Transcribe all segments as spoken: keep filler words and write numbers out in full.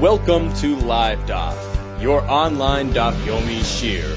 Welcome to Live Daf, your online Daf Yomi Shir.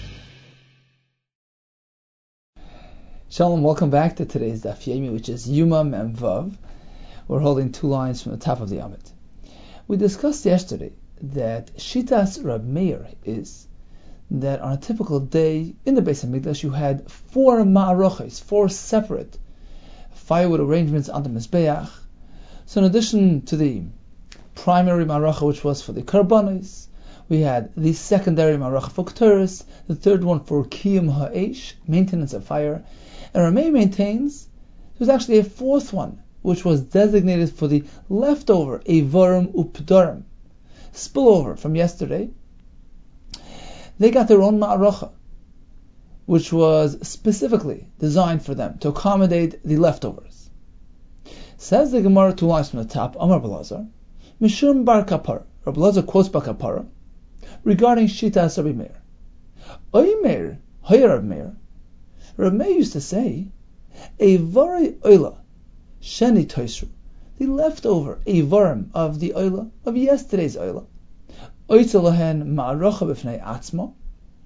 Shalom, welcome back to today's Daf Yomi, which is Yuma Mem Vav. We're holding two lines from the top of the Amid. We discussed yesterday that Shitas Rab Meir is that on a typical day in the Beis HaMikdash you had four ma'aroches, four separate firewood arrangements on the Mizbeach. So in addition to the primary ma'arocha, which was for the Karbanos, we had the secondary ma'arocha for Ketores, the third one for Kiyum Ha'esh, maintenance of fire, and Rameh maintains there was actually a fourth one, which was designated for the leftover Eivarim Updarim, spillover from yesterday. They got their own ma'arocha, which was specifically designed for them to accommodate the leftovers. Says the Gemara two lines from the top, Amar Belazar, Mishum Bar Kapara. Rabbi Elazar quotes Bar Kapara regarding Shitas Rabbi Meir. Oy Meir, Hoyer Rabbi Meir. Rabbi Meir used to say, Eivari Oila, Sheni Toisru, the leftover Eivarim of the Oila, of yesterday's Oila. Oitzalahen Ma'arocha B'fnei Atzma.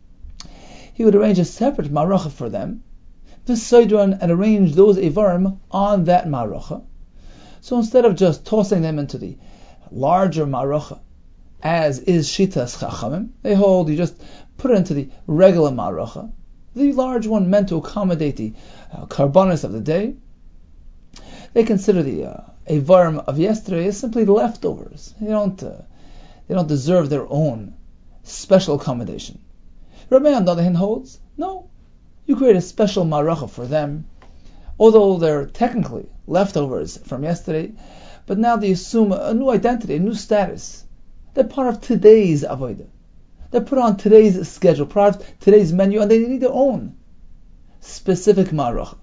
He would arrange a separate Ma'arocha for them, V'soidran, and arrange those Eivarim on that Ma'arocha. So instead of just tossing them into the larger ma'arocha, as is Shitas Chachamim, they hold you just put it into the regular ma'arocha, the large one meant to accommodate the uh, karbanos of the day. They consider the uh, Eivarim of yesterday as simply the leftovers. They don't uh, they don't deserve their own special accommodation. Rabbi on the other hand holds, no, you create a special ma'arocha for them, although they're technically leftovers from yesterday, but now they assume a new identity, a new status. They're part of today's avodah. They're put on today's schedule, part of today's menu, and they need their own specific ma'arocha.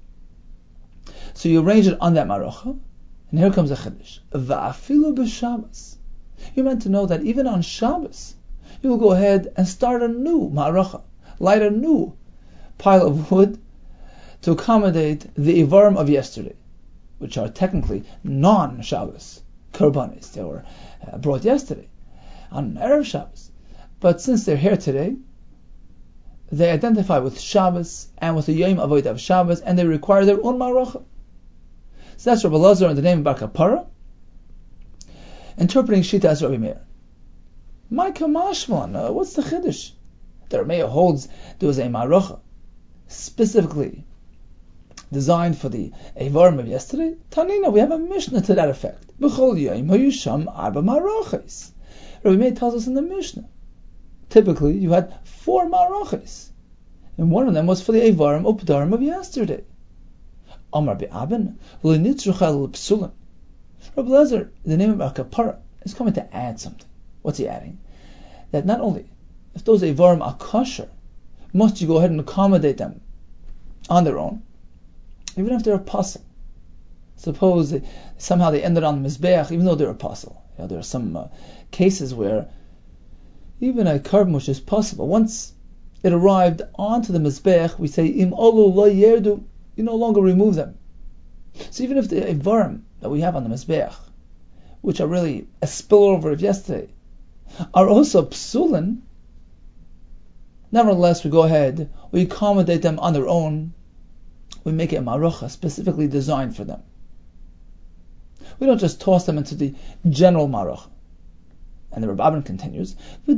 So you arrange it on that ma'arocha, and here comes a chiddush. Va'afilu b'Shabbos. You're meant to know that even on Shabbos, you will go ahead and start a new ma'arocha, light a new pile of wood to accommodate the Eivarim of yesterday, which are technically non-Shabbos Karbanis. They were uh, brought yesterday on Erev Shabbos. But since they're here today, they identify with Shabbos and with the Yom Avodah of Shabbos, and they require their own ma'arocha. So that's Rabbi Elazar in the name of Bar Kapara, interpreting Shitas Rabbi Meir. Micah Mashman, uh, what's the chiddush? The Rabbi Meir holds there was a ma'arocha specifically designed for the Eivarim of yesterday. Tanina, we have a Mishnah to that effect. B'chol yom hayusham arba ma'aroches. Rabbi Meir tells us in the Mishnah, typically you had four ma'aroches, and one of them was for the Eivarim Updarim of yesterday. Amar be'aben l'nitzrucha l'psulim. Rabbi Elazar, the name of Bar Kapara, is coming to add something. What's he adding? That not only if those Eivarim are kosher, must you go ahead and accommodate them on their own, even if they're apostle. Suppose they, somehow they ended on the Mizbeach, even though they're apostle. You know, there are some uh, cases where even a carbon which is possible, once it arrived onto the Mizbeach, we say, Im olu lo yerdu, you no longer remove them. So even if the Eivarim that we have on the Mizbeach, which are really a spillover of yesterday, are also psulin, nevertheless we go ahead, we accommodate them on their own, we make a ma'arocha specifically designed for them. We don't just toss them into the general ma'arocha. And the Rabban continues,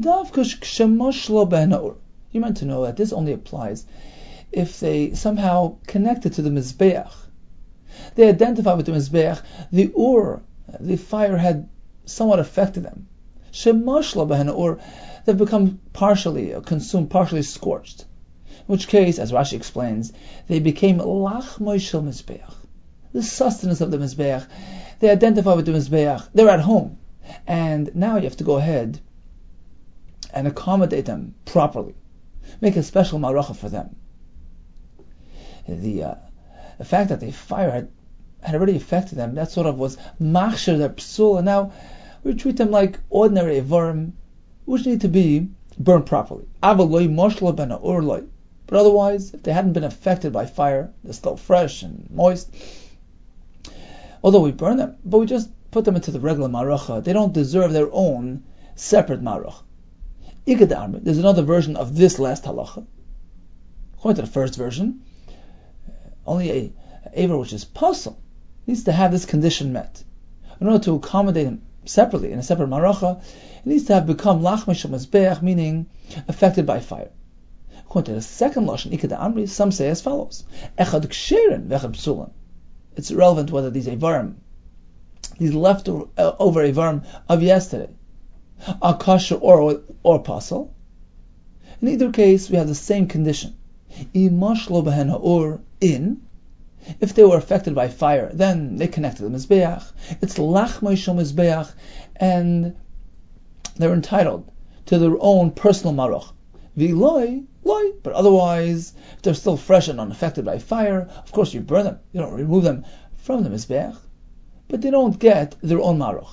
you're meant to know that this only applies if they somehow connected to the Mizbeach. They identify with the Mizbeach, the ur, the fire had somewhat affected them. Or they've become partially consumed, partially scorched. In which case, as Rashi explains, they became lachmoi shel Mizbeach, the sustenance of the Mizbeach. They identify with the Mizbeach. They're at home. And now you have to go ahead and accommodate them properly. Make a special ma'arocha for them. The, uh, the fact that the fire had, had already affected them, that sort of was machshir, their psul, and now we treat them like ordinary Eivarim, which need to be burned properly. Avaloi moshla ben ha'orloi. But otherwise, if they hadn't been affected by fire, they're still fresh and moist. Although we burn them, but we just put them into the regular Maracha, they don't deserve their own separate Marach. Ikad Amri, there's another version of this last halacha. According to the first version, only a, a Aver which is puzzle needs to have this condition met. In order to accommodate him separately in a separate Maracha, it needs to have become Lachmei Shel Mizbeach, meaning affected by fire. According to the second Lashon, Ikad Amri, some say as follows: Echad Ksherin Vechad Psulan. It's irrelevant whether these Avarim, these leftover uh, over Avarim of yesterday, are kosher or or puzzle. In either case, we have the same condition. Imash lo behen ha'or in. If they were affected by fire, then they connected the Mizbeach. It's Lachmei Shel Mizbeach, and they're entitled to their own personal Marach. V'loi, loi, but otherwise, if they're still fresh and unaffected by fire, of course you burn them. You don't remove them from the Mizbeach, but they don't get their own Marach.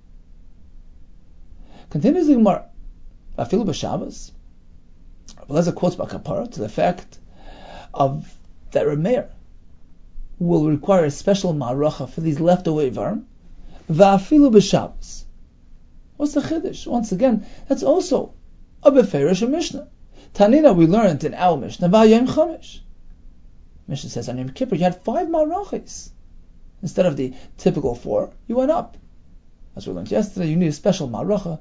Continues the Gemara, Afilu b'Shabbos. Rabbi quotes by Kapara to the fact of that Rameir will require a special maracha for these leftover Ivarim. Va'afilu b'Shabbos. What's the chiddush? Once again, that's also a beferish Mishnah. Tanina, we learned in our Mishnah, Va'yom Chomesh. Mishnah says on Yom Kippur you had five marachas instead of the typical four. You went up. As we learned yesterday, you need a special maracha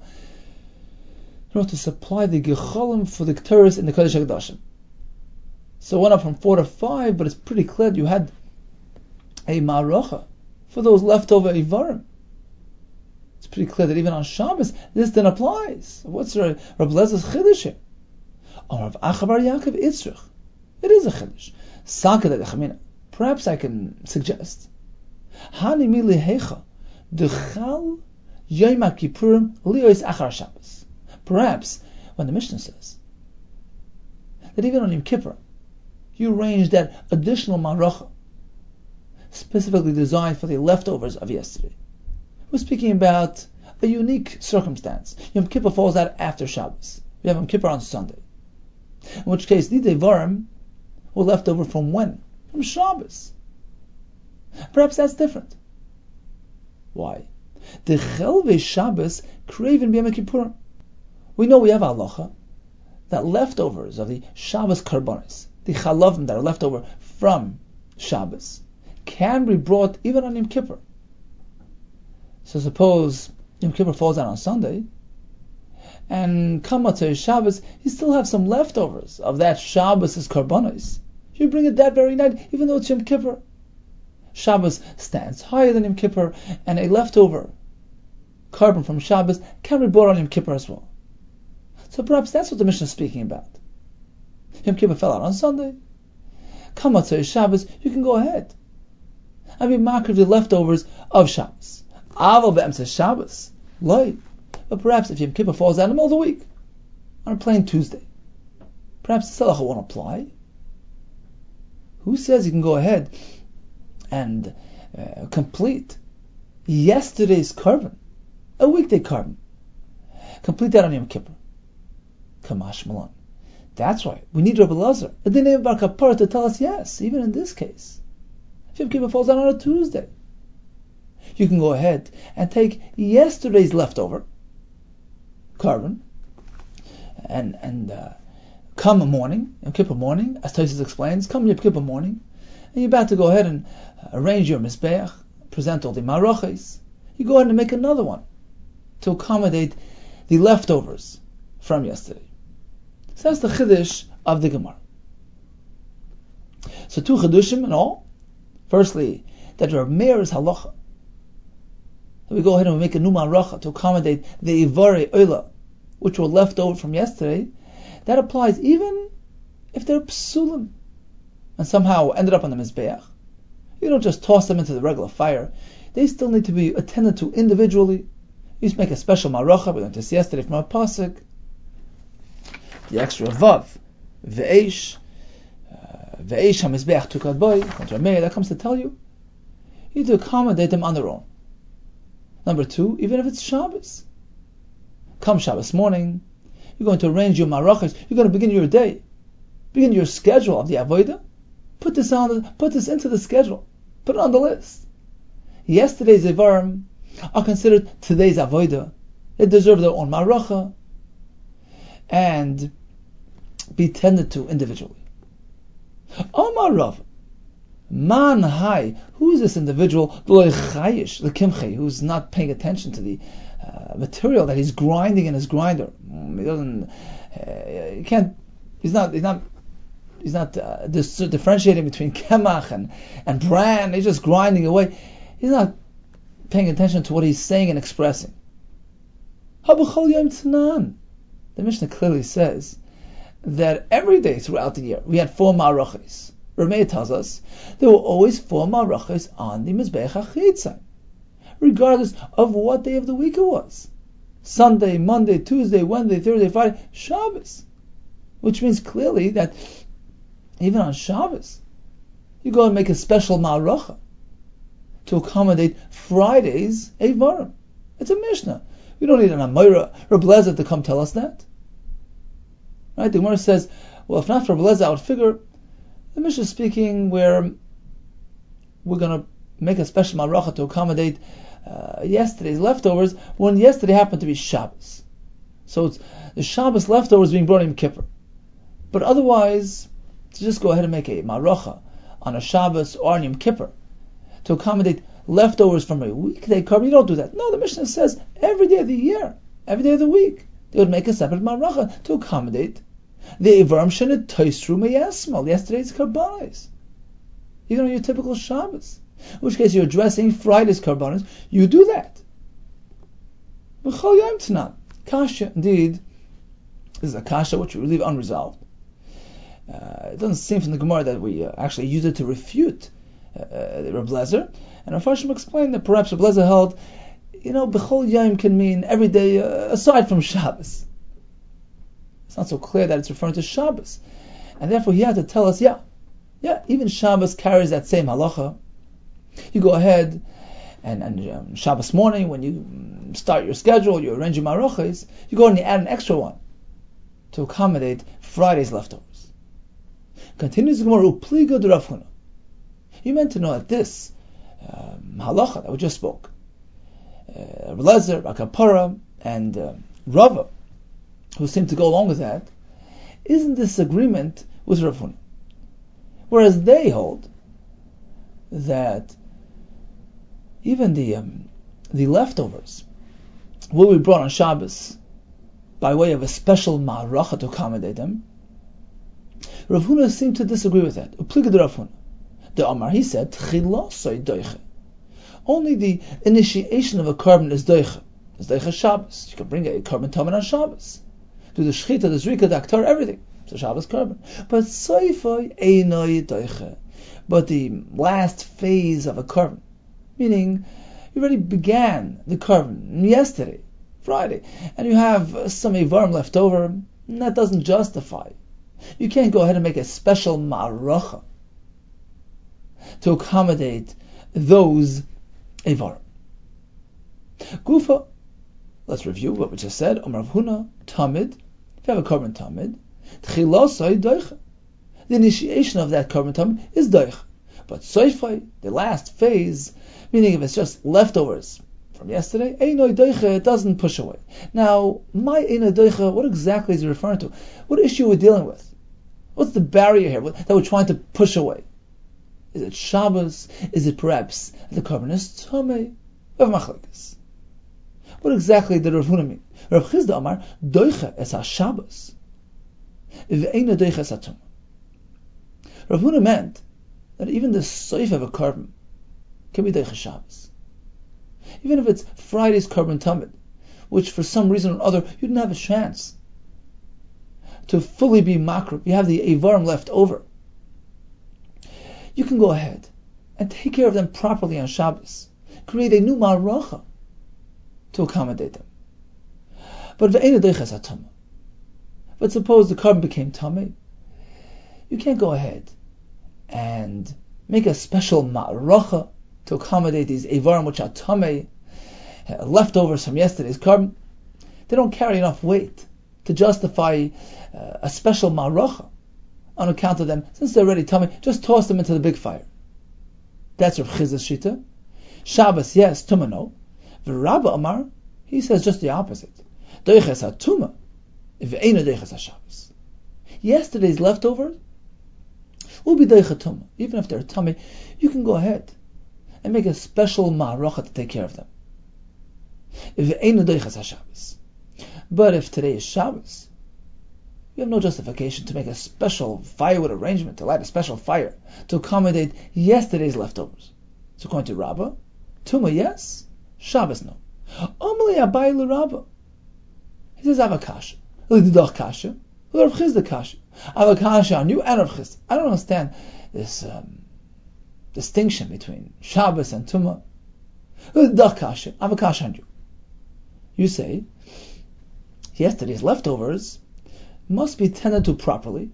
in order to supply the gecholim for the Ketores in the Kodesh HaKadoshim. So it went up from four to five, but it's pretty clear you had a maracha for those leftover Ivarim. It's pretty clear that even on Shabbos, this then applies. What's Rabbi Lezer's chiddush here? Or Rav Acha bar Yaakov Itzrich. It is a chiddush. Sakad Echamina. Perhaps I can suggest. Hani mi lehecha dechal Yom Kippurim liyos achar Shabbos. Perhaps when the Mishnah says that even on Yom Kippur you arrange that additional maracha specifically designed for the leftovers of yesterday. We're speaking about a unique circumstance. Yom Kippur falls out after Shabbos. We have Yom Kippur on Sunday. In which case, the Devarim were left over from when? From Shabbos. Perhaps that's different. Why? The Chelve Shabbos craven b'Yom Kippur. We know we have halacha that leftovers of the Shabbos karbonis, the chalavim that are left over from Shabbos, can be brought even on Yom Kippur. So suppose Yom Kippur falls out on Sunday, and Kamatzah Shabbos, you still have some leftovers of that Shabbos' karbonos. You bring it that very night, even though it's Yom Kippur. Shabbos stands higher than Yom Kippur, and a leftover carbon from Shabbos can be brought on Yom Kippur as well. So perhaps that's what the Mishnah is speaking about. Yom Kippur fell out on Sunday. Kamatzah Shabbos, you can go ahead and be makriv the leftovers of Shabbos. Aval be'emtzah Shabbos, loy. But perhaps if Yom Kippur falls out in the middle of the week, on a plain Tuesday, perhaps the Salacha won't apply. Who says you can go ahead and uh, complete yesterday's carbon, a weekday carbon, complete that on Yom Kippur? Kamash Malon. That's right. We need Rabbi Lazar, a Dinei Bar Kapara, to tell us yes, even in this case. If Yom Kippur falls out on a Tuesday, you can go ahead and take yesterday's leftover carbon, and and uh, come morning, Yom Kippur morning, as Tosfos explains, come Yom Kippur morning, and you're about to go ahead and arrange your Mizbeach, present all the marachas. You go ahead and make another one to accommodate the leftovers from yesterday. So that's the chiddush of the Gemara. So two chidushim in all. Firstly, that Rav Meir's halacha, that we go ahead and we make a new maracha to accommodate the ivari oila, which were left over from yesterday. That applies even if they're psulim and somehow ended up on the mizbeach. You don't just toss them into the regular fire. They still need to be attended to individually. You just make a special maracha. We learned this yesterday from our pasuk. The extra vav, ve'esh, ve'esh hamizbeach tukad boy. That comes to tell you, you need to accommodate them on their own. Number two, even if it's Shabbos. Come Shabbos morning, you're going to arrange your marachas, you're going to begin your day, begin your schedule of the avodah. Put this on, the, put this into the schedule, put it on the list. Yesterday's ivarim are considered today's avodah. They deserve their own maracha and be tended to individually. Omar Rav, man hai, who is this individual, who's not paying attention to the uh, material that he's grinding in his grinder? He doesn't, uh, he can't, he's not, he's not, he's not uh, dis- differentiating between kemach and, and bran. He's just grinding away. He's not paying attention to what he's saying and expressing. The Mishnah clearly says that every day throughout the year we had four marachos. Rameh tells us there were always four marachos on the Mizbeach HaChitzah, regardless of what day of the week it was. Sunday, Monday, Tuesday, Wednesday, Thursday, Friday, Shabbos. Which means clearly that even on Shabbos, you go and make a special maracha to accommodate Friday's Eivarim. It's a Mishnah. We don't need an Amoira or Beleza to come tell us that. Right? The Gemara says, well, if not for Beleza, I would figure the Mishnah is speaking where we're going to make a special maracha to accommodate uh, yesterday's leftovers when yesterday happened to be Shabbos. So it's the Shabbos leftovers being brought in Kippur. But otherwise, to just go ahead and make a maracha on a Shabbos or on Yom Kippur to accommodate leftovers from a weekday carbon, you don't do that. No, the Mishnah says every day of the year, every day of the week, they would make a separate maracha to accommodate the Ivarim Shenet Toisru Meyasmal, yesterday's karbanos. Even on your typical Shabbos, in which case you're addressing Friday's karbanos, you do that. V'chol Yom Tanan. Kasha, indeed, this is a kasha which we leave unresolved. Uh, it doesn't seem from the Gemara that we uh, actually use it to refute uh, uh, Reb Lezer. And Rav Farshim explained that perhaps Reb Lezer held, you know, B'chol Yom can mean every day uh, aside from Shabbos. It's not so clear that it's referring to Shabbos. And therefore he had to tell us, yeah, yeah, even Shabbos carries that same halacha. You go ahead and, and um, Shabbos morning, when you start your schedule, you arrange your marachos, you go and you add an extra one to accommodate Friday's leftovers. Continues the Gemara, Upliga de Rav Huna. You meant to know that this um, halacha that we just spoke, uh, Reb Lezer, Bar Kapara, and uh, Rava, who seem to go along with that, is in disagreement with Rav Huna. Whereas they hold that even the um, the leftovers will be brought on Shabbos by way of a special ma'aracha to accommodate them. Rav Huna seemed to disagree with that. Upliga de Rav Huna. The Amar, he said, Tchilasoi doiche. Only the initiation of a carbon is doiche. It's doiche Shabbos. You can bring a carbon tamen on Shabbos. Do the shchita, the zrika, the aktar, everything. It's a Shabbos carbon. But soifoi einoi doiche. But the last phase of a carbon, meaning you already began the carbon yesterday, Friday, and you have some Eivarim left over, and that doesn't justify. You can't go ahead and make a special ma'aracha to accommodate those Eivarim. Gufa, let's review what we just said. Omar Rav Huna, Tamid, if you have a carbon Tamid, Tchilasai doiche. The initiation of that carbon tamid is doich. But soifai, the last phase, meaning if it's just leftovers from yesterday, einoi doiche, it doesn't push away. Now, my einoi doiche, what exactly is it referring to? What issue are we dealing with? What's the barrier here that we're trying to push away? Is it Shabbos? Is it perhaps the carbon is Tomei? We have machlekes. What exactly did Rav Huna mean? Rav Chizda Amar, doiche es ha-Shabbos, v'einoi doiche es ha-Tomei. Rav Huna meant that even the soif of a carbon can be doiche Shabbos. Even if it's Friday's carbon tamid, which for some reason or other you didn't have a chance to fully be makrub, you have the Eivarim left over, you can go ahead and take care of them properly on Shabbos. Create a new ma'aracha to accommodate them. But ve'ena doiches ha-tameh. But suppose the carbon became tameh, you can't go ahead and make a special ma'aracha to accommodate these Eivarim which are tameh, leftovers from yesterday's carbon. They don't carry enough weight to justify uh, a special ma'aracha on account of them. Since they're already tameh, just toss them into the big fire. That's Rav Chizda's shita. Shabbos, yes, tumah no. Rabba Amar, he says just the opposite. Doiches hatuma, v'eino doiches haShabbos. Yesterday's leftovers will be doich hatuma. Even if they're tummy, you can go ahead and make a special ma'aracha to take care of them. V'eino doiches haShabbos. But if today is Shabbos, you have no justification to make a special firewood arrangement, to light a special fire, to accommodate yesterday's leftovers. So according to Rabbah, Tuma yes, Shabbos no. Omli Abai l'Rabbah. He says, I have a kasha. L'didach kasha. L'Rav Chizda kasha. I have a kasha on you and Rav Chizda. I don't understand this um, distinction between Shabbos and Tuma. L'didach kasha. I have a kasha on you. You say, yesterday's leftovers must be tended to properly,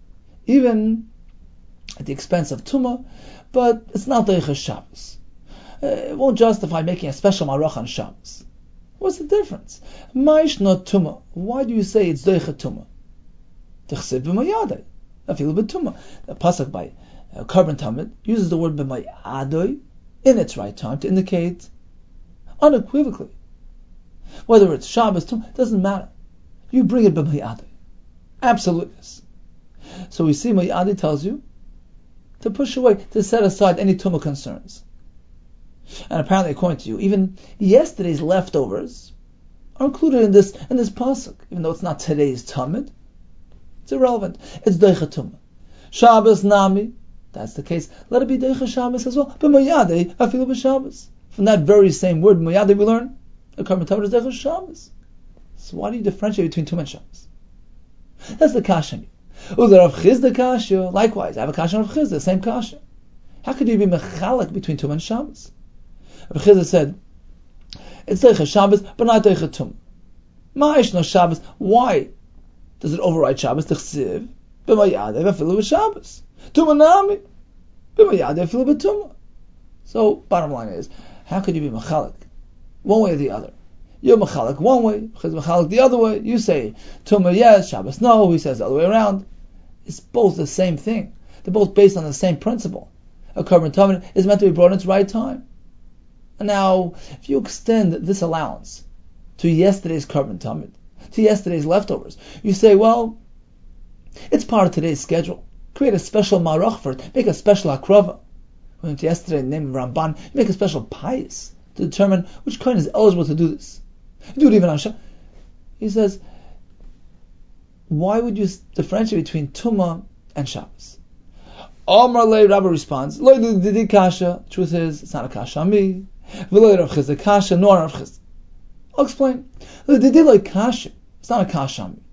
even at the expense of Tumah, but it's not Doiches Shabbos. Uh, it won't justify making a special Marach on Shabbos. What's the difference? Maish not Tumah. Why do you say it's Doiches Tumah? T'chsev b'mayadai. Afilu b'Tumah. The pasuk by uh, Karban Tamid uses the word b'mayadai in its right time to indicate unequivocally whether it's Shabbos, Tumah, doesn't matter. You bring it b'mayadai. Absoluteness. So we see Mayadi tells you to push away, to set aside any Tumah concerns. And apparently, according to you, even yesterday's leftovers are included in this in this pasuk, even though it's not today's Tamid. It's irrelevant. It's Doicha Tumah. Shabbos Nami, that's the case. Let it be Doicha Shabbos as well. But Mayadi, Afilu b'Shabbos. From that very same word, Mayadi, we learn the Karban Tamid is Doicha Shabbos. So why do you differentiate between Tumah and Shabbos? That's the kasha. Rav Chizda kasha. Likewise, I have a kasha on Rav Chizda, the same kasha. How could you be mechalek between Tumah and Shabbos? Rav Chizda said, it's Doicha Shabbos, but not Doicha Tumah. Ma'ish no Shabbos. Why does it override Shabbos? T'chsiv b'mayadei v'afilu b'Shabbos. Tumah nami b'mayadei v'afilu b'Tumah. So, bottom line is, how could you be mechalek one way or the other? You're mechalek one way, Chizda mechalek the other way. You say Tumah yes, Shabbos no. He says the other way around. It's both the same thing. They're both based on the same principle. A Karban Tamid is meant to be brought in its right time. And now, if you extend this allowance to yesterday's Karban Tamid, to yesterday's leftovers, you say, well, it's part of today's schedule. Create a special marach for it. Make a special akrava. We went to yesterday in the name of Ramban. Make a special pious to determine which kohen is eligible to do this. Do it even on Shabbos. He says, why would you differentiate between Tumah and Shabbos? Omar Le Rabbi responds, Lo didi kasha. Truth is, it's not a kasha on me. V'lo Rav Chizda kasha, nor Rav Chizda. I'll explain. Lo didi lo kasha. It's not a kasha on me.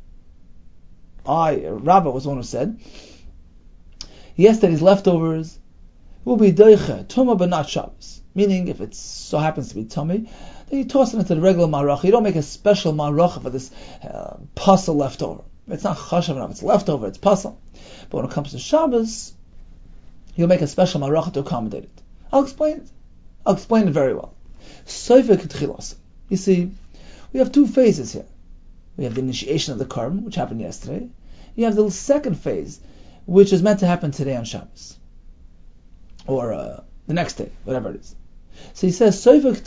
I, Rabbi, was the one who said, yesterday's leftovers will be doicha, Tumah, but not Shabbos. Meaning, if it so happens to be tummy, then you toss it into the regular maracha. You don't make a special maracha for this uh, puzzle leftover. It's not chashav enough. It's leftover. It's puzzle. But when it comes to Shabbos, you'll make a special maracha to accommodate it. I'll explain it. I'll explain it very well. You see, we have two phases here. We have the initiation of the Karban, which happened yesterday. You have the second phase, which is meant to happen today on Shabbos. Or uh, the next day, whatever it is. So he says,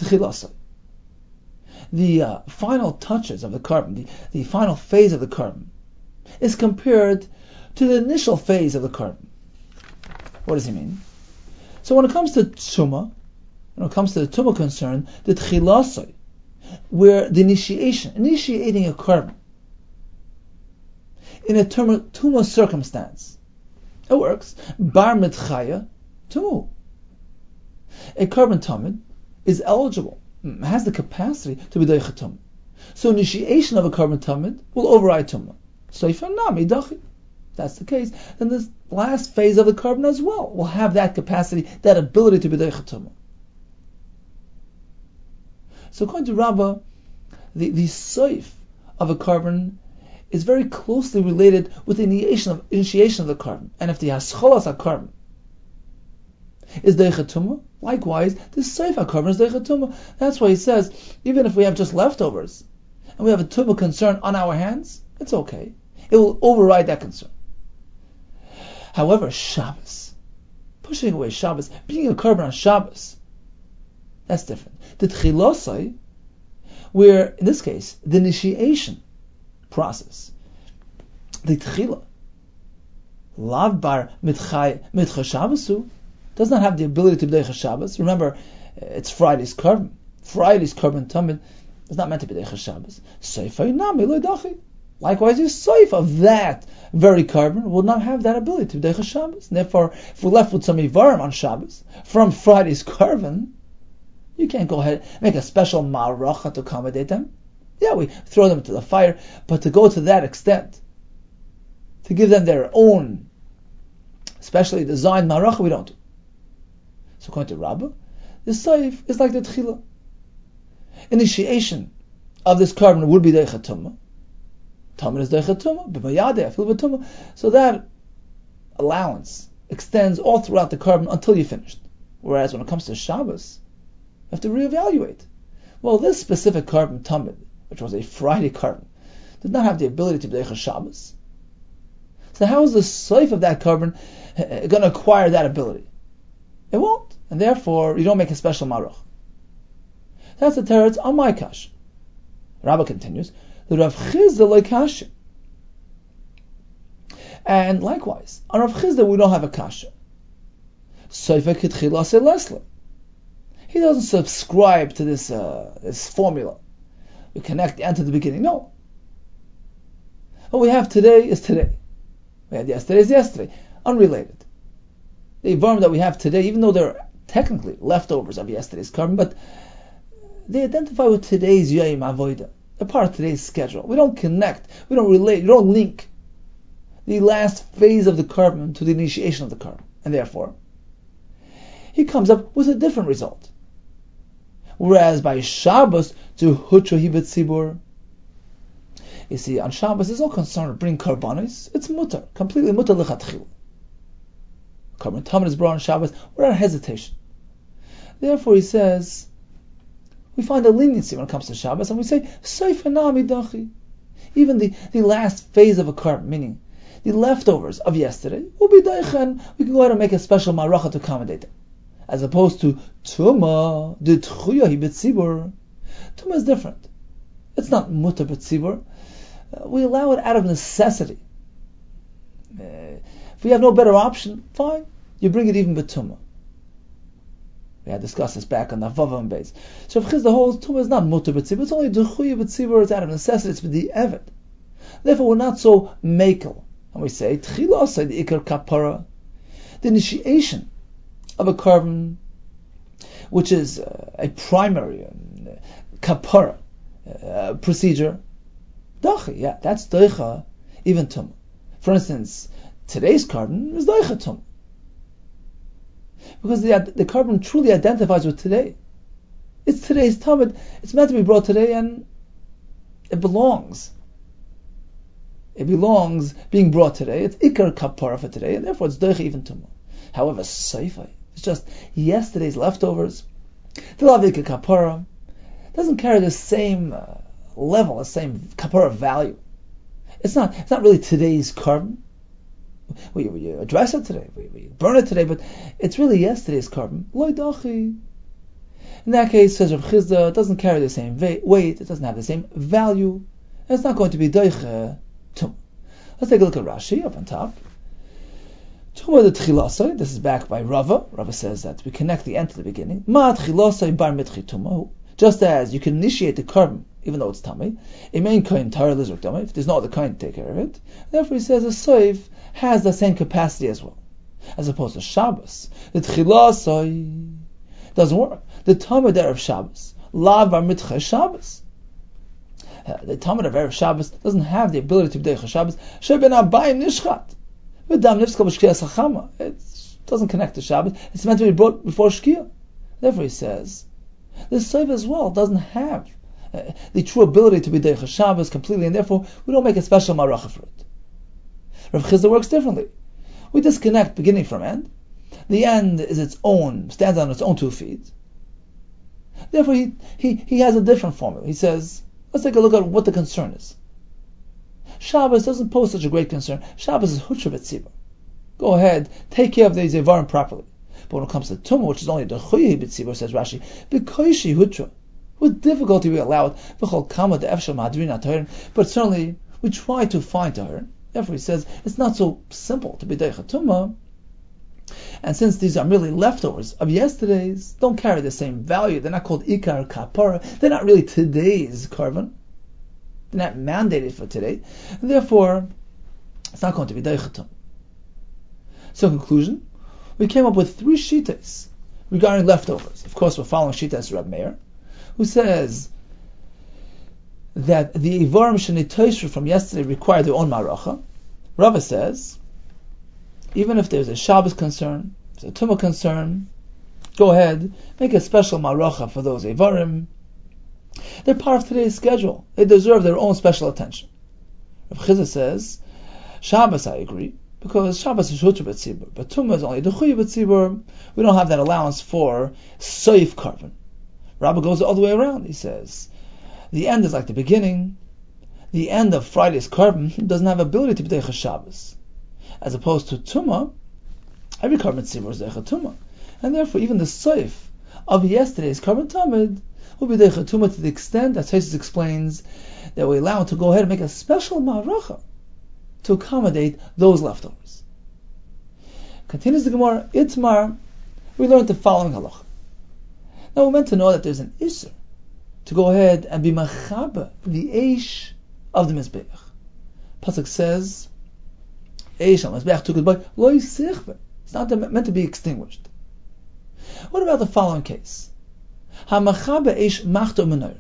the uh, final touches of the Karban, the, the final phase of the Karban, is compared to the initial phase of the Karban. What does he mean? So when it comes to Tumah, when it comes to the Tumah concern, the Tchilasai, where the initiation, initiating a Karban, in a Tumah circumstance, it works. Bar Mitchaya, Tumu. A Karban Tamid is eligible, has the capacity to be Doicha Tumah. So initiation of a Karban Tamid will override Tumah. So if Nami Dachi, that's the case, then this last phase of the Karban as well will have that capacity, that ability to be Doicha Tumah. So according to Rabbah, the, the soif of a Karban is very closely related with the initiation of, initiation of the Karban. And if the Hascholas HaKarban is Doicha Tumah, likewise, the soif HaKarban is Doicha Tumah. That's why he says, even if we have just leftovers, and we have a Tumah concern on our hands, it's okay. It will override that concern. However, Shabbos, pushing away Shabbos, being a Karban on Shabbos, that's different. The Tchilosai where, in this case, the initiation process, the tchila, lav bar mitcha Shabbosu, does not have the ability to be Deicha Shabbos. Remember, it's Friday's carbon. Friday's carbon tamid is not meant to be Deicha Shabbos. Seifay nami lo dachi. Likewise, your seif of that very carbon will not have that ability to be Deicha Shabbos. And therefore, if we're left with some Ivarim on Shabbos from Friday's carbon, you can't go ahead and make a special ma'aracha to accommodate them. Yeah, we throw them into the fire, but to go to that extent, to give them their own specially designed ma'aracha, we don't do. So according to Rabbah, the seif is like the tchila. Initiation of this carbon would be Deicha Tumah. Tumah is Deicha Tumah, b'mayadeh, I feel b'tumah. So that allowance extends all throughout the carbon until you're finished. Whereas when it comes to Shabbos, you have to reevaluate. Well, this specific carbon, Tamid, which was a Friday carbon, did not have the ability to be Deicha Shabbos. So how is the seif of that carbon going to acquire that ability? It won't, and therefore you don't make a special maruch. That's the teretz on my kash. Rabbah continues, the Rav Chizda like kasha. And likewise, on Rav Chizda we don't have a kasha. Seifek kitchila se lesle. He doesn't subscribe to this uh, this formula. We connect the end to the beginning. No. What we have today is today. We had yesterday is yesterday. Unrelated. The Ivarim that we have today, even though they're technically leftovers of yesterday's carbon, but they identify with today's Yom Avodah. They're part of today's schedule. We don't connect, we don't relate, we don't link the last phase of the carbon to the initiation of the carbon. And therefore, he comes up with a different result. Whereas by Shabbos, to Hutra Hibet Tzibur, you see, on Shabbos, there's no concern to bring karbanos. It's mutar, completely mutar lechatchila. Carbon tamid is brought on Shabbos without hesitation. Therefore, he says, we find a leniency when it comes to Shabbos, and we say, seif hanami dachi. Even the, the last phase of a carbon, meaning the leftovers of yesterday, will be daichen. We can go ahead and make a special maracha to accommodate them. As opposed to Tuma, the Tchuya hi betzibur. Tuma is different. It's not mutar betzibur. Uh, we allow it out of necessity. Uh, if we have no better option, fine. You bring it even betuma. We had discussed this back on the Vavam and Beis. So if the whole Tumah is not mutar betzibur, it's only Duchuya betzibur, it's out of necessity, it's with the Evet. Therefore we're not so makel. And we say, Tchila say the Ikar Kapara, the initiation of a carbon, which is uh, a primary uh, Kapara uh, procedure, Dachi, yeah, that's Deicha, even Tumah. For instance, today's carbon is Deicha Tumah. Because the, the carbon truly identifies with today. It's today's Tamid. It's meant to be brought today, and it belongs. It belongs being brought today. It's Ikar Kapara for today, and therefore it's Deicha even Tumah. However, Seifai, it's just yesterday's leftovers. The Lav Ikar Kapara doesn't carry the same uh, level, the same Kapara value. It's not. It's not really today's carbon. We, we address it today, we, we burn it today, but it's really yesterday's carbon. Loi dachi. In that case, says Rav Chizda, it doesn't carry the same weight, it doesn't have the same value, and it's not going to be deicha tum. Let's take a look at Rashi up on top. Tumah the tchilasai, this is backed by Rava. Rava says that we connect the end to the beginning. Ma tchilasai bar mitchi tumah. Just as you can initiate the carbon, even though it's tamei, a main kain tar lizuk tamei, if there's no other kain to take care of it. Therefore, he says a soif has the same capacity as well, as opposed to Shabbos. The tchilasai doesn't work. The tamei there of Shabbos, lav bar mitcha Shabbos. Uh, the tamei of erev Shabbos doesn't have the ability to be deicha Shabbos. Sheben abayim nishchat. V'dam nifskal b'shkiyas hachama. It doesn't connect to Shabbos. It's meant to be brought before shkiyah. Therefore, he says, this soif as well doesn't have uh, the true ability to be deicha Shabbos completely, and therefore we don't make a special maracha for it. Rav Chizda works differently. We disconnect beginning from end. The end is its own, stands on its own two feet. Therefore, he, he, he has a different formula. He says, let's take a look at what the concern is. Shabbos doesn't pose such a great concern. Shabbos is hutra b'tzibur. Go ahead, take care of the zevarim properly. But when it comes to Tumah, which is only the chuyi b'tzibur, says Rashi, b'koishi hutra. With difficulty we allow it, but certainly we try to find Tahir. Therefore he says it's not so simple to be Deicha Tumah. And since these are merely leftovers of yesterday's, don't carry the same value. They're not called Ikar Kapara. They're not really today's carbon. They're not mandated for today. And therefore, it's not going to be Deicha Tumah. So in conclusion, we came up with three shitas regarding leftovers. Of course, we're following shitas Reb Meir, who says that the Ivarim Shenitoshru from yesterday require their own maracha. Rava says, even if there's a Shabbos concern, there's a Tumah concern, go ahead, make a special maracha for those Ivarim. They're part of today's schedule. They deserve their own special attention. Rav Chizah says, Shabbos, I agree, because Shabbos is Hutra B'tzibur, but Tumah is only Dechuya B'tzibur. We don't have that allowance for Soif carbon. Rabbah goes all the way around. He says, the end is like the beginning. The end of Friday's carbon doesn't have ability to be Deicha Shabbos. As opposed to Tumah, every carbon tzibur is Deicha Tumah. And therefore, even the Soif of yesterday's carbon Tamid will be Deicha Tumah to the extent, as Tosfos explains, that we allow to go ahead and make a special ma'aracha to accommodate those leftovers. Continues the Gemara, Itmar, we learned the following halacha. Now we're meant to know that there's an Isser to go ahead and be Machaba, the Eish of the Mizbeach. Pasuk says, Eish al Mizbeach took it by Lo Yisichve. It's not meant to be extinguished. What about the following case? Ha-Machaba Eish Machto Menor.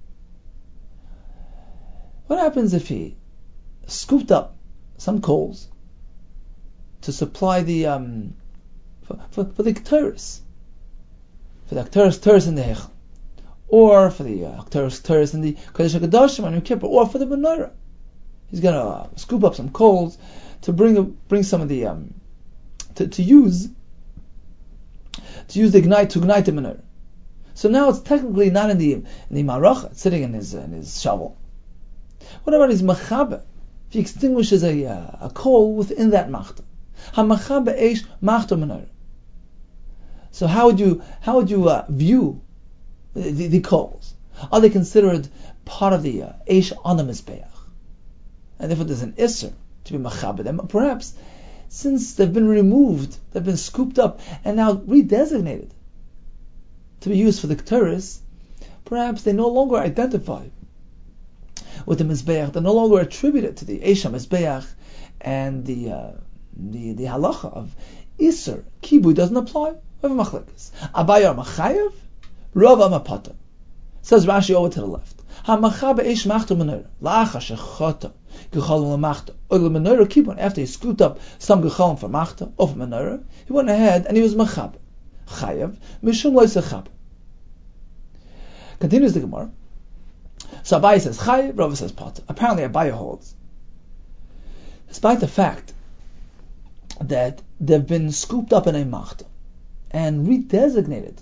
What happens if he scooped up some coals to supply the um, for, for, for the Ketores, for the Ketores in the Hechel, or for the uh, Ketores in the Kodesh HaKadoshim on Yom Kippur, or for the menorah? He's going to uh, scoop up some coals to bring bring some of the um, to, to use to use the ignite to ignite the menorah. So now it's technically not in the in the maracha, it's sitting in his in his shovel. What about his machaba? If he extinguishes a uh, a coal within that machta, ha machaba eish machta menorah. So how would you how would you uh, view the, the, the coals? Are they considered part of the uh, eish on the mizbeach? And therefore there's an isser to be machaba them. Perhaps since they've been removed, they've been scooped up and now redesignated to be used for the Ketores, perhaps they no longer identify with the Mizbeach, they're no longer attributed to the Eisha Mizbeach, and the uh, the the halacha of Isser, Kibui doesn't apply. We have a machlekes. Abayar Machayev, Rav Amapata. Says Rashi over to the left. Ha-Machaba Eish Machto Menorah, La'acha Shechota, Gechalim L'Machta, or the Menorah Kibun, after he scooped up some Gechalim for Machta, of Menorah, he went ahead and he was Machab. Chayev, Mishum Lo Sechab. Continues the Gemara. So Abaye says Chayev, Rav says Pata. Apparently Abaye holds, despite the fact that they've been scooped up in a Machta and redesignated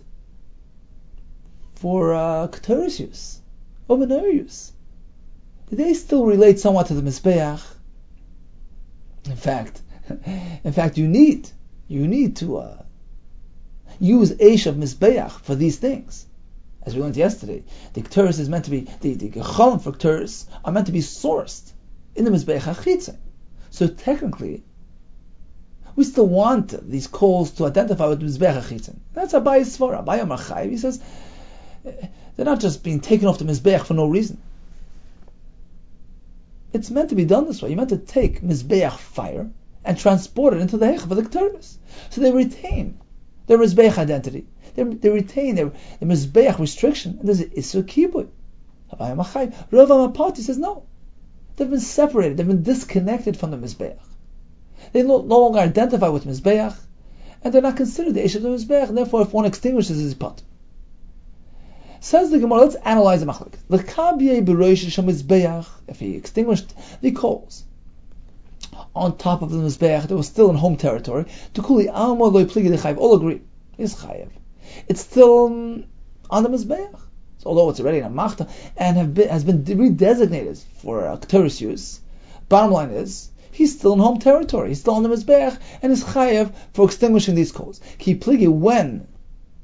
for uh, Ketores use, or Menorah use, they still relate somewhat to the Mizbeach. In fact, in fact, you need you need to uh, use Eish of Mizbeach for these things. As we learned yesterday, the Ketores is meant to be, the, the Gechalim for Ketores are meant to be sourced in the Mizbeach HaChitzon. So technically, we still want these coals to identify with the Mizbeach HaChitzon. That's Abaye's Svara. Abaye Amar Chayev, he says, they're not just being taken off the Mizbeach for no reason. It's meant to be done this way. You're meant to take Mizbeach fire and transport it into the Hechel for the Ketores. So they retain their Mizbeach identity. They, they retain their, their Mizbeach restriction. And there's an Isser Kibui. Abaye Machayev. Rav Amapati says no. They've been separated. They've been disconnected from the Mizbeach. They no, no longer identify with Mizbeach, and they're not considered the Eish of the Mizbeach, and therefore if one extinguishes his pot. Says the Gemara, let's analyze the machlek. The Kabiyeh B'Rosh Mizbeach, if he extinguished the coals on top of the Mizbeach that was still in home territory, to Kuli Alma Lo Pligi the Chayev, all agree, is Chayev. It's still um, on the Mizbeach. So although it's already in a Machta and have been, has been redesignated for uh, Ketores use, bottom line is, he's still in home territory. He's still on the Mizbeach and is Chayev for extinguishing these coals. Ki Pligi, when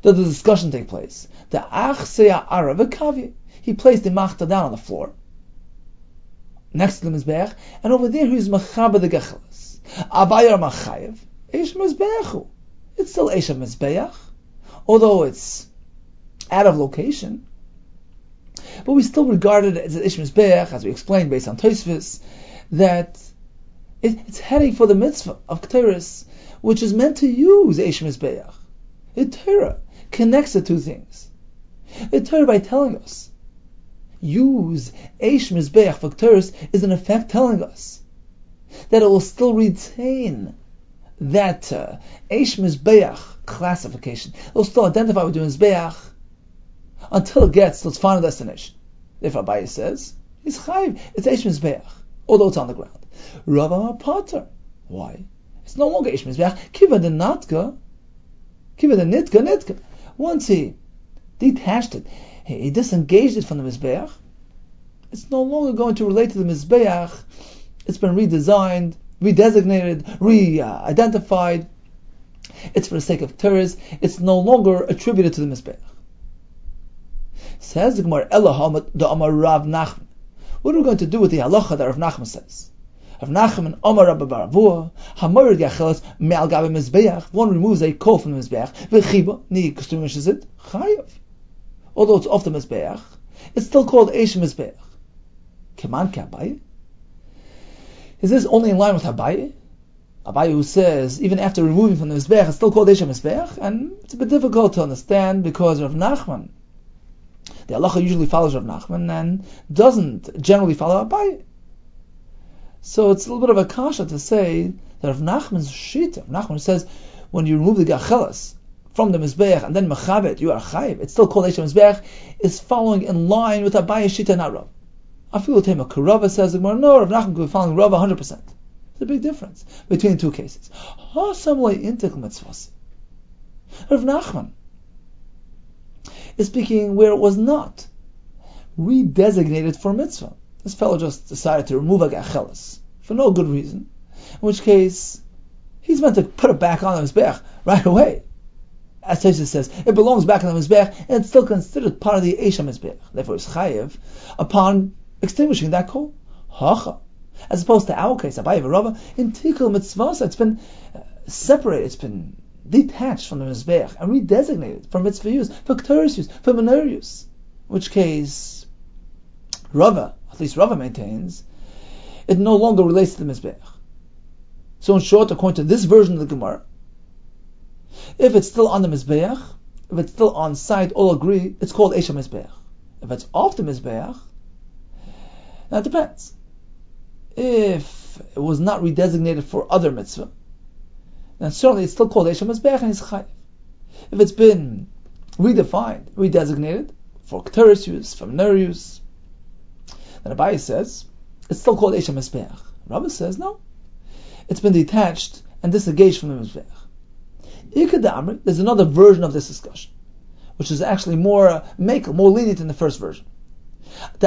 does the discussion take place? The achseya ara v'kavi. He placed the machta down on the floor, next to the mizbeach, and over there he's machaba the gecheles. Abayar machayev, eish mizbeachu. It's still eish mizbeach, although it's out of location. But we still regard it as an eish mizbeach, as we explained based on Tosfos, that it, it's heading for the mitzvah of Ketores, which is meant to use eish mizbeach. The Torah connects the two things. The Torah, by telling us use eish mizbeach for Ketores, is in effect telling us that it will still retain that uh, eish mizbeach classification. It will still identify with the mizbeach until it gets to its final destination. Therefore, Abaye says it's chayiv. It's eish mizbeach, although it's on the ground. Rav Amar Pater. Why? It's no longer eish mizbeach. Kiva the natka. Kiva the nitka nitka. Once he detached it, he disengaged it from the mizbeach, it's no longer going to relate to the mizbeach. It's been redesigned, redesignated, re-identified. It's for the sake of Ketores. It's no longer attributed to the mizbeach. Says the Gemara, Elah the Amar Rav Nachman. What are we going to do with the halacha that Rav Nachman says? Rav Nachman Amar Rabba Baravua Hamorid Gachelas Me'al Gabe Mizbeach. One removes a coal from the mizbeach. V'chiba ni distinguishes it chayav. Although it's off the mizbeach, it's still called eish mizbeach. Keman ke Abaye. Is this only in line with Abaye? Abaye who says even after removing from the mizbeach, it's still called eish mizbeach, and it's a bit difficult to understand because Rav Nachman, the halacha usually follows Rav Nachman and doesn't generally follow Abaye. So it's a little bit of a kasha to say that Rav Nachman's shita, Rav Nachman says when you remove the gachelas from the mizbeach and then mechabet, you are chayiv. It's still called eish mizbeach. Is following in line with Abaye shita, not Rav. Afilu tema Rava says the Gemara, no, Rav Nachman could be following Rav one hundred percent. There's a big difference between the two cases. Hasamlei intik mitzvos. Rav Nachman is speaking where it was not redesignated for mitzvah. This fellow just decided to remove a gachelas for no good reason, in which case he's meant to put it back on the mizbeach right away. As Tosfos says, it belongs back on the mizbeach and it's still considered part of the eish mizbeach. Therefore, it's chayiv upon extinguishing that coal. Hacha, as opposed to our case, Abaye v'Rava, in tikul mitzvah, it's been separated, it's been detached from the mizbeach and redesignated for mitzvah use, for Ketores use, for menorah use. In which case, Rava, at least Rava maintains, it no longer relates to the mizbeach. So in short, according to this version of the Gemara, if it's still on the mizbeach, if it's still on site, all agree it's called eish mizbeach. If it's off the mizbeach, now it depends. If it was not redesignated for other mitzvah, then certainly it's still called eish mizbeach and it's chayiv. If it's been redefined, redesignated for Ketores use, for menorah use, then Abaye says it's still called eish mizbeach. Rabbi says no, it's been detached and disengaged from the mizbeach. There's another version of this discussion, which is actually more uh, make more lenient in the first version. The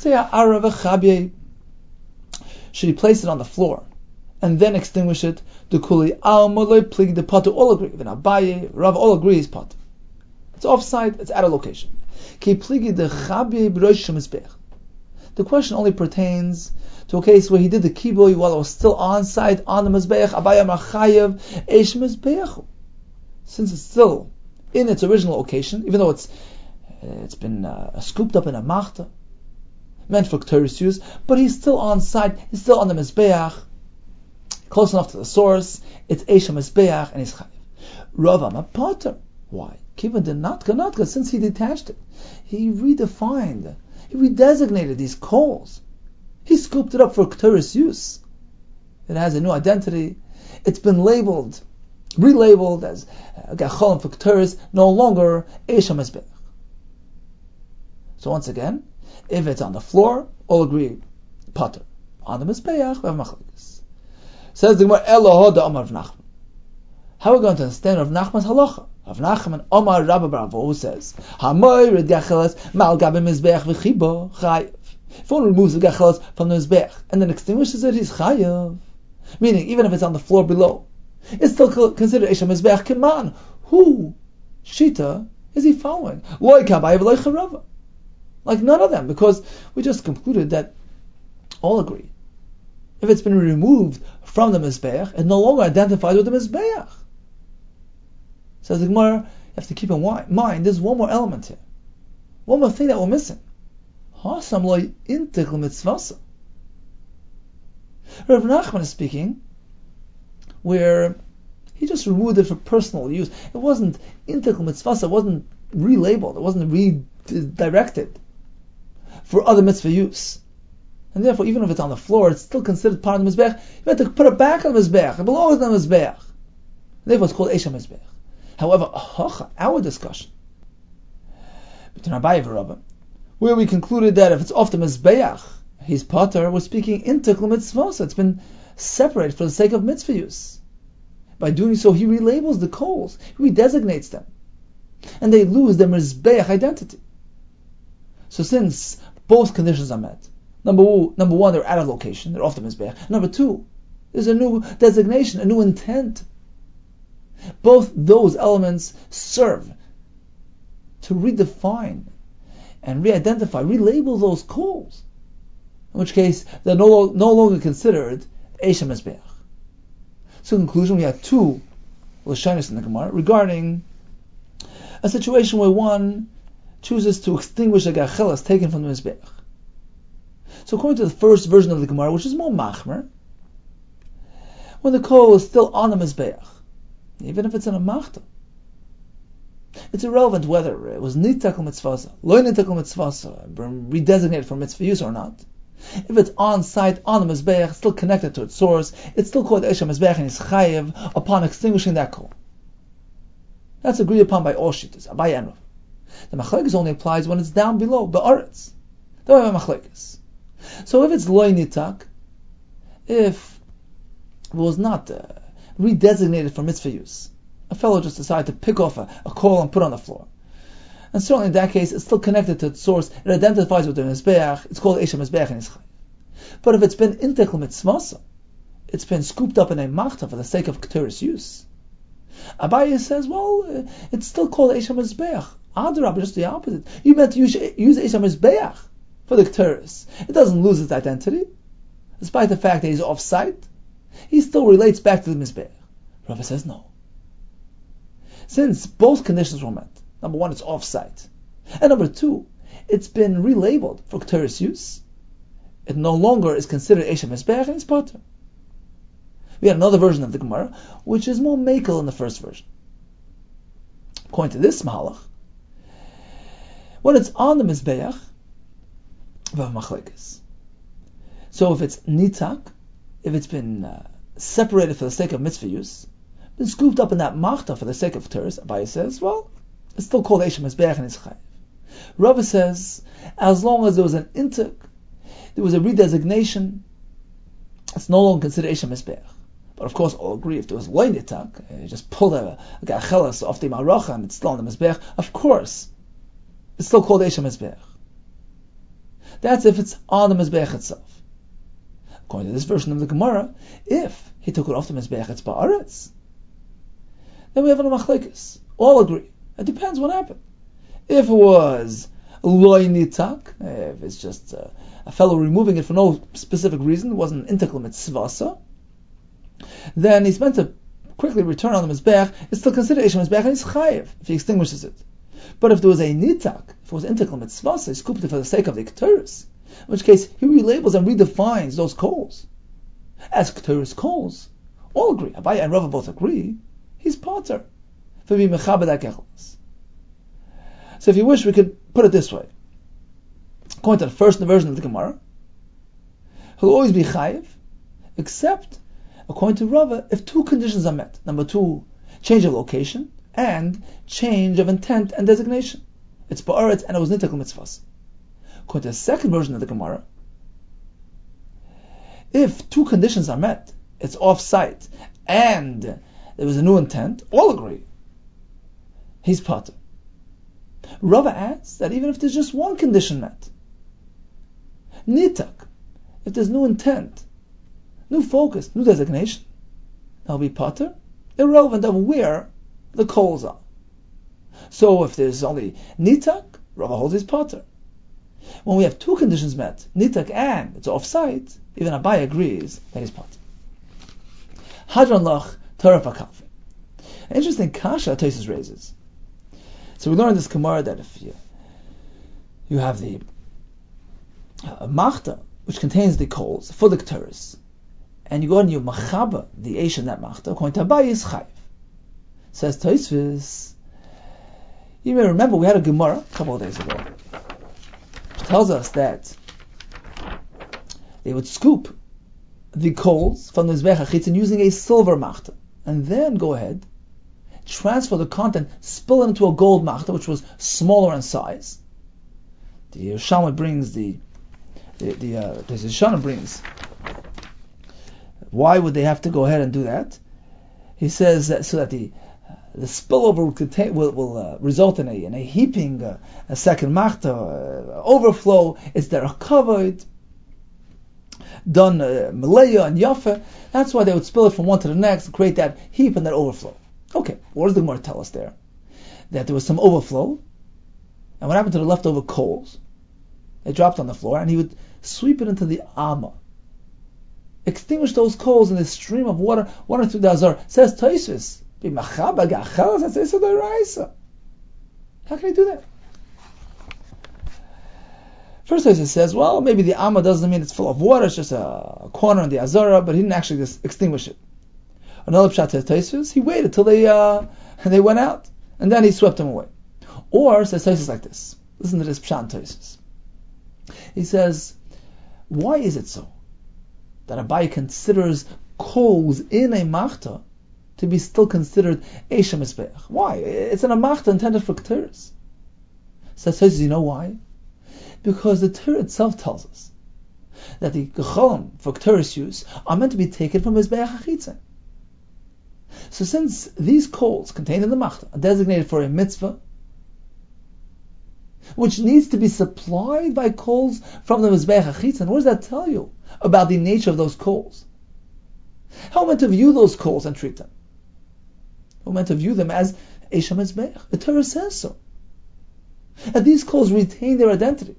should he place it on the floor and then extinguish it? The kuli almaloi pligi the potter all agree. Then Abaye, Rav all agree is potter. It's off-site, it's out of location. Ki pligi the chabye b'rosh mizbeach. The question only pertains to a case where he did the kibui while it was still on site on the mizbeach. Abaye machayev eish mizbeach. Since it's still in its original location, even though it's it's been uh, scooped up in a machta, meant for Ketores use, but he's still on site, he's still on the mizbeach, close enough to the source, it's eish mizbeach and he's chayiv. Rav Amar Pater. Why? Kiva the natka natka, since he detached it, he redefined, he redesignated these coals. He scooped it up for Ketores use. It has a new identity. It's been labeled, relabeled as Gacholim for Ketores, no longer eish mizbeach. So once again, if it's on the floor, all agree, potter. On the mizbeach, we have machlokes. Says the Gemara, Eloho da Amar Rav Nachman. How are we going to understand Rav Nachman's halacha? Rav Nachman Amar Rabba Baravo, who says, Hamoy red gachelas mal gabe mizbeach v'chibo chayiv. If one removes the gachelas from the mizbeach and then extinguishes it, he's chayiv. Meaning, even if it's on the floor below, it's still considered eish mizbeach. Keman, who shita is he following? Like none of them, because we just concluded that all agree. If it's been removed from the Mizbeach, it no longer identifies with the Mizbeach. Says the Gemara, you have to keep in mind, there's one more element here. One more thing that we're missing. Hasam lo intik l'mitzvasa. Rav Nachman is speaking where he just removed it for personal use. It wasn't intik l'mitzvasa, it wasn't relabeled, it wasn't redirected for other mitzvah use. And therefore, even if it's on the floor, it's still considered part of the Mizbeach. You have to put it back on the Mizbeach. It belongs to the Mizbeach. Therefore, it's called Eisha Mizbeach. However, our discussion between Abaye and Rabba, where we concluded that if it's off the Mizbeach, he's Pater, we're speaking intik l'mitzvah. It's been separated for the sake of mitzvah use. By doing so, he relabels the coals. He redesignates them. And they lose their Mizbeach identity. So since both conditions are met, Number one, number one, they're out of location, they're off the Mizbeach. Number two, there's a new designation, a new intent. Both those elements serve to redefine and re-identify, relabel those coals. In which case, they're no, no longer considered Eisha Mizbeach. So in conclusion, we have two Lashonos in the Gemara regarding a situation where one chooses to extinguish a gachelas taken from the Mizbeach. So according to the first version of the Gemara, which is more machmer, when the kohl is still on the Mizbeach, even if it's in a machta, it's irrelevant whether it was nitak l'mitzvasa, lo nitak l'mitzvasa, redesignated for mitzvah use or not. If it's on site, on the Mizbeach, still connected to its source, it's still called Eisha Mizbeach and is chayiv upon extinguishing that kohl. That's agreed upon by all shittas, Abaye and Rav. The machlekes only applies when it's down below, ba'aretz. Don't have a machlekes. So if it's loy nitak, if it was not uh, redesignated for mitzvah use, a fellow just decided to pick off a, a coal and put on the floor, and certainly in that case it's still connected to its source, it identifies with the Mizbeach, it's called Eisha Mizbeach and Yischai. But if it's been intek l'mitzvasa, it's been scooped up in a machta for the sake of keteris use, Abaye says, well, uh, it's still called Eisha Mizbeach. Adrab, just the opposite. You meant to use, use Eisha Mizbeach for the keteris. It doesn't lose its identity, despite the fact that he's off-site. He still relates back to the Mizbeach. Rava says no. Since both conditions were met, number one, it's off-site, and number two, it's been relabeled for keteris use, it no longer is considered Eisha Mizbeach and it's Pater. We had another version of the Gemara, which is more makel than the first version. According to this mahalach, when it's on the Mizbeach, so if it's nitak, if it's been uh, separated for the sake of mitzvah use, been scooped up in that machta for the sake of teres, Abaye says, well, it's still called Eisha Mizbeach and it's chayiv. Rava says, as long as there was an intak, there was a redesignation, it's no longer considered Eisha Mizbeach. But of course, all agree if there was loy nitak, you just pulled a, a gachelas off the maracha and it's still on the Mizbeach, of course, it's still called Eisha Mizbeach. That's if it's on the Mizbeach itself. According to this version of the Gemara, if he took it off the Mizbeach, it's ba'aretz. Then we have a machlekes. All agree. It depends what happened. If it was loy nitak, if it's just uh, a fellow removing it for no specific reason, it wasn't intek l'mitzvasa, then he's meant to quickly return on the Mizbeach. It's still considered Eisha Mizbeach and he's chayiv if he extinguishes it. But if there was a nitak, if it was intek l'mitzvasa, he scooped it for the sake of the keteris, in which case he relabels and redefines those coals as keteris coals. All agree. Abaye and Rava both agree. He's Pater for being mechaber that gechelas. So if you wish, we could put it this way. According to the first version of the Gemara, he'll always be chayiv, except, according to Rava, if two conditions are met. Number two, change of location, and change of intent and designation. It's ba'aretz and it was nitak l'mitzvas. According to the second version of the Gemara, if two conditions are met, it's off-site, and there was a new intent, all agree, he's Pater. Rava adds that even if there's just one condition met, nitak, if there's new intent, new focus, new designation, that'll be Pater, irrelevant of where the coals are. So if there's only nitak, Rava holds his potter. When we have two conditions met, nitak and it's off-site, even Abai agrees that he's potter. Hadron lach Torah Fakalfi. An interesting kasha Tosfos raises. So we learn this Gemara that if you, you have the uh, machta, which contains the coals, for the ketores, and you go and you machaba the eish in that machta, according to Abai is chayiv. Says Tosfos, you may remember we had a Gemara a couple of days ago, which tells us that they would scoop the coals from the Mizbech HaChitzon using a silver machta, and then go ahead, transfer the content, spill it into a gold machta, which was smaller in size. The Yerushalmi brings the the the, uh, the Yerushalmi brings. Why would they have to go ahead and do that? He says that so that the uh, the spillover will, contain, will, will uh, result in a in a heaping, uh, a second machta, uh, overflow. It's there covered, done uh, Malaya and Yafa. That's why they would spill it from one to the next, create that heap and that overflow. Okay, what does the Gemara tell us there? That there was some overflow, and what happened to the leftover coals? They dropped on the floor, and he would sweep it into the Amma. Extinguish those coals in the stream of water, water through the Azar. Says Tosfos, how can he do that? First Tosfos says, well, maybe the Amma doesn't mean it's full of water, it's just a corner in the Azara, but he didn't actually just extinguish it. Another pshat says Tosfos, he waited till they uh, they went out, and then he swept them away. Or says Tosfos like this. Listen to this pshat Tosfos. He says, why is it so that Abai considers coals in a machta to be still considered Eisha Mizbeach? Why? It's in a machta intended for Ketores. Says Tosfos, you know why? Because the Torah itself tells us that the gecholim for Ketores use are meant to be taken from Mizbeach HaChitzon. So since these coals contained in the machta are designated for a mitzvah, which needs to be supplied by coals from the Mizbeach HaChitzon, what does that tell you about the nature of those coals? How are we meant to view those coals and treat them? We're meant to view them as Eisha Mizbeach. The Torah says so. And these coals retain their identity.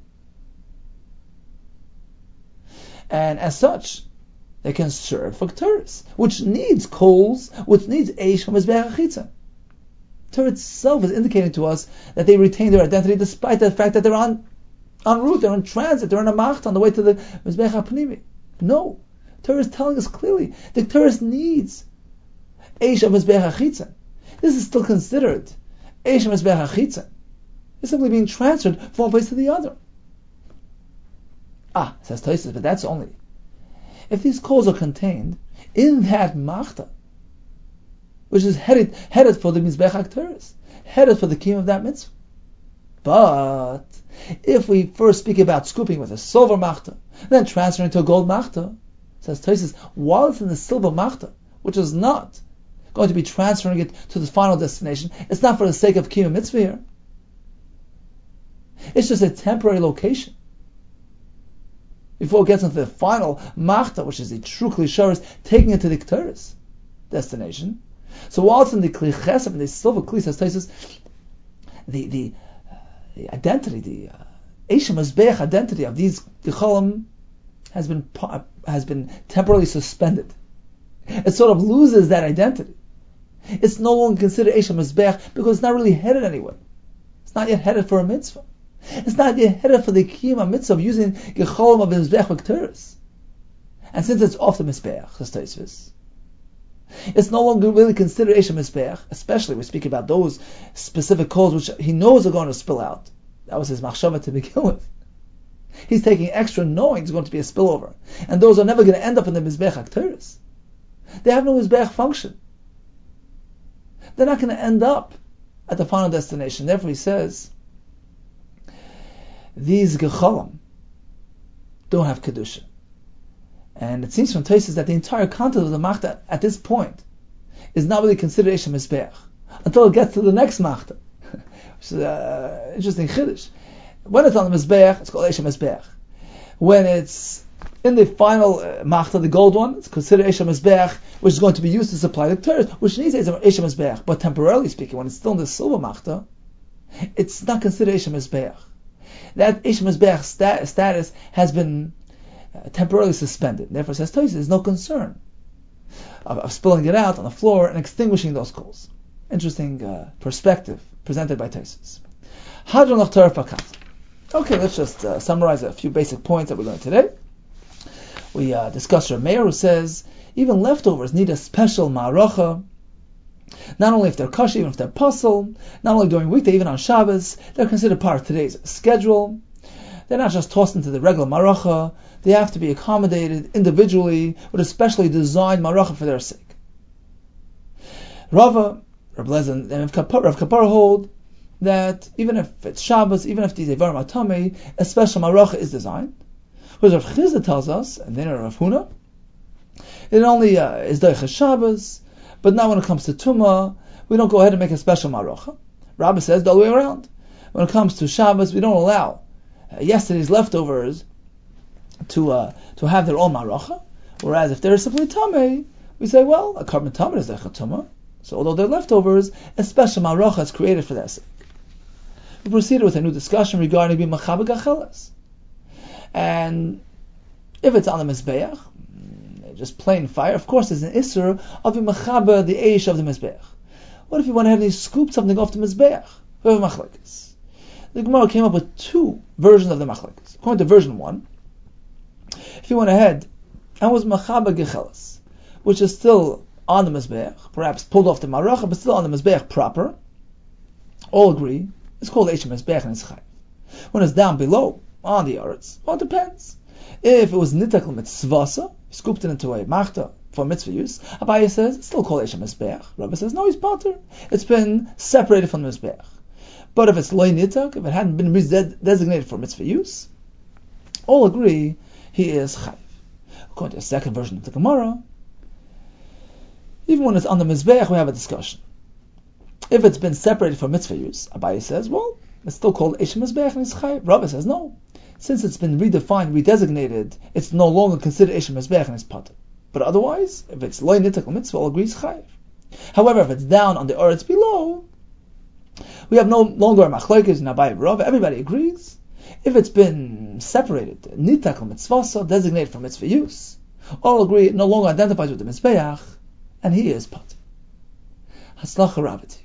And as such, they can serve for Ketores, which needs coals, which needs Eish from Mizbeach HaChitzon. Torah itself is indicating to us that they retain their identity despite the fact that they're on en route, they're in transit, they're in a macht on the way to the Mizbeach HaPnimi. No. Torah is telling us clearly the Torah needs Eish of Mizbeach HaChitzon. This is still considered Eish of Mizbeach HaChitzon. It's simply being transferred from one place to the other. Ah, says Tosfos, but that's only if these coals are contained in that machta, which is headed headed for the Mizbeach HaKetores, headed for the kiyum of that mitzvah. But if we first speak about scooping with a silver machta, then transferring to a gold machta, says Tosfos, while it's in the silver machta, which is not going to be transferring it to the final destination, it's not for the sake of kiyum mitzvah here. It's just a temporary location before it gets into the final machta, which is the true kli sharis, taking it to the Ketores destination. So while it's in the kli chesed, in the silver kli, says Tosfos, the the, uh, the identity, the Eisha Mizbeach identity of these gecholim has been has been temporarily suspended. It sort of loses that identity. It's no longer considered Eisha Mizbeach because it's not really headed anywhere. It's not yet headed for a mitzvah. It's not yet headed for the kiyum mitzvah of using gecholim of the Mizbeach HaKetores. And since it's off the Mizbeach, says Tosfos, it's no longer really considered Eisha Mizbeach, especially we speak about those specific coals which he knows are going to spill out. That was his machshava to begin with. He's taking extra knowing it's going to be a spillover. And those are never going to end up in the Mizbeach HaKetores. They have no Mizbeach function. They're not going to end up at the final destination. Therefore he says, these gecholim don't have kedusha, and it seems from Tosfos that the entire content of the machta at this point is not really considered Eisha Mizbeach until it gets to the next machta, which is an interesting chiddush. When it's on the Mizbeach, it's called Eisha Mizbeach. When it's in the final uh, machta, the gold one, it's considered Eisha Mizbeach, which is going to be used to supply the Torah, which needs Eisha Mizbeach. But temporarily speaking, when it's still in the silver machta, it's not considered Eish HaMizbeach. That Eish HaMizbeach sta- status has been uh, temporarily suspended. Therefore, says Tosfos, there's no concern of, of spilling it out on the floor and extinguishing those coals. Interesting uh, perspective presented by Tosfos. Hadron L'Chtorah Fakat. Okay, let's just uh, summarize a few basic points that we learned today. We uh, discussed Rav Meir, who says even leftovers need a special ma'aracha. Not only if they're kosher, even if they're puzzle, not only during weekday, even on Shabbos, they're considered part of today's schedule. They're not just tossed into the regular maracha, they have to be accommodated individually with a specially designed maracha for their sake. Rava, Reb Lezer, and Rav Kapara hold that even if it's Shabbos, even if it's Eivar Matame, a special maracha is designed. Whereas Rav Chizda tells us, and then Rav Huna, it only uh, is Deiches Shabbos, but now when it comes to Tumah, we don't go ahead and make a special maracha. Rabbi says the other way around. When it comes to Shabbos, we don't allow uh, yesterday's leftovers to uh, to have their own maracha. Whereas if they're simply tamei, we say, well, a carbon tamei is deicha tumah. So although they're leftovers, a special maracha is created for their sake. We proceeded with a new discussion regarding being machaber gacheles. And if it's on the mizbeach, just plain fire, of course there's an isser of being machaber the eish of the mizbeach. What if you went ahead and you scooped something off the mizbeach? We have a machlekes. The Gemara came up with two versions of the machlekes. According to version one, if you went ahead and was machaber gecheles, which is still on the mizbeach, perhaps pulled off the maracha, but still on the mizbeach proper, all agree it's called eish mizbeach and it's chayiv. When it's down below on the aretz, well, it depends. If it was nitak l'mitzvasa, scooped it into a machta for mitzvah use, Abaye says it's still called eish mizbeach. Rabbi says no, he's pater. It's been separated from the mizbeach. But if it's loy nitak, if it hadn't been designated for mitzvah use, all agree he is chayiv. According to the second version of the Gemara, even when it's on the mizbeach, we have a discussion. If it's been separated for mitzvah use, Abaye says, well, it's still called eish mizbeach and it's chayiv. Rabbi says no. Since it's been redefined, redesignated, it's no longer considered eish mizbeach and it's pater. But otherwise, if it's loy nitak mitzvah, all agrees chayiv. However, if it's down on the eretz below, we have no longer a machlokes in Abaye Rav. Everybody agrees. If it's been separated, nitak mitzvah, designated for mitzvah use, all agree it no longer identifies with the mizbeach, and he is pater. Hatzlacha Rabbi.